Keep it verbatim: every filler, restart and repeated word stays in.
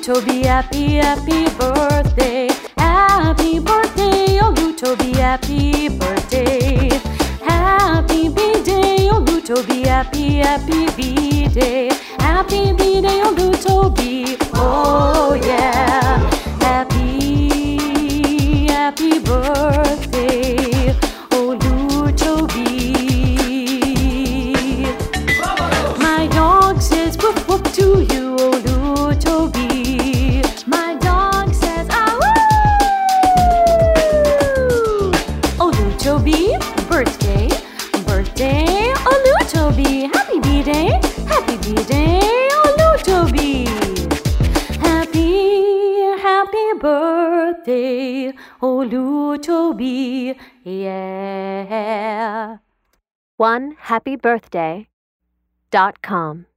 Olutobi, happy, happy birthday. Happy birthday, Olutobi, happy birthday. Happy B-Day, Olutobi, happy, happy B-Day. Happy B-Day, Olutobi, oh yeah. Happy, happy birthday, Olutobi. My dog says whoop whoop to you, Olutobi. My dog says ah woo. Olutobi, birthday, birthday, Olutobi. Happy B-Day, happy B-Day, Olutobi. Happy, happy birthday, Olutobi, yeah. one happy birthday dot com